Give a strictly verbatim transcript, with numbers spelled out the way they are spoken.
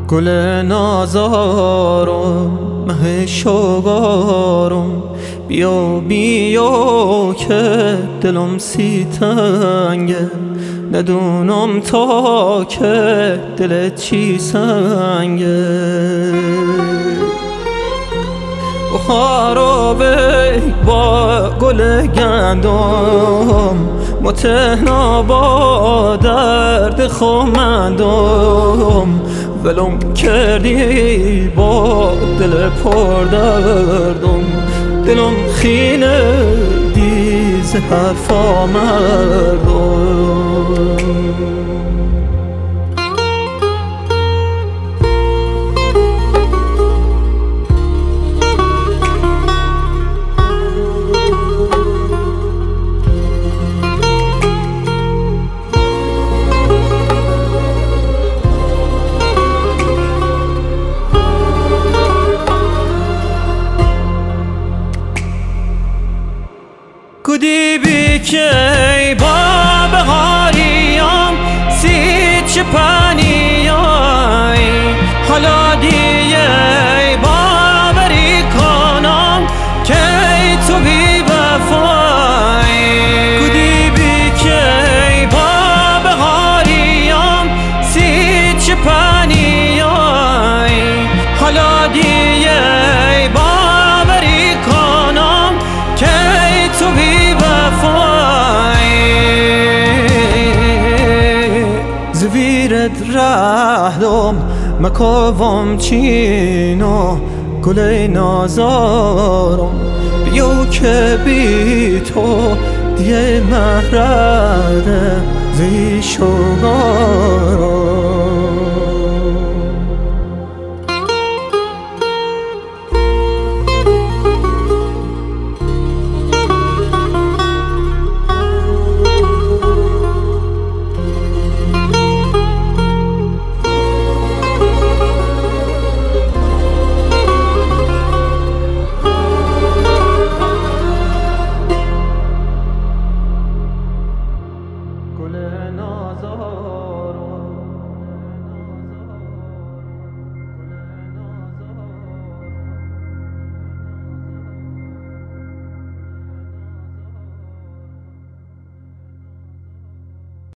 گل نازارم مه شوگارم، بیا بیا که دلم سی تنگه، ندونم تا که دلت چی سنگه. بخارا بی با گل گندم، متهنا با درد خومندم، ولم کردی با دل پر دردم، دلم خینه دیز حرفا مردم. کدی بی که با بغاریام سی چپانیای، حالا دیگه با بری کنم که تو بی وفای. کدی بی که با بغاریام سی چپانیای، حالا دیگه با بری کنم که تو بی زویرت رهدم مکاوم چینو گل نازارم، بیو که بی تو دیگه مهرده زی شوگارم.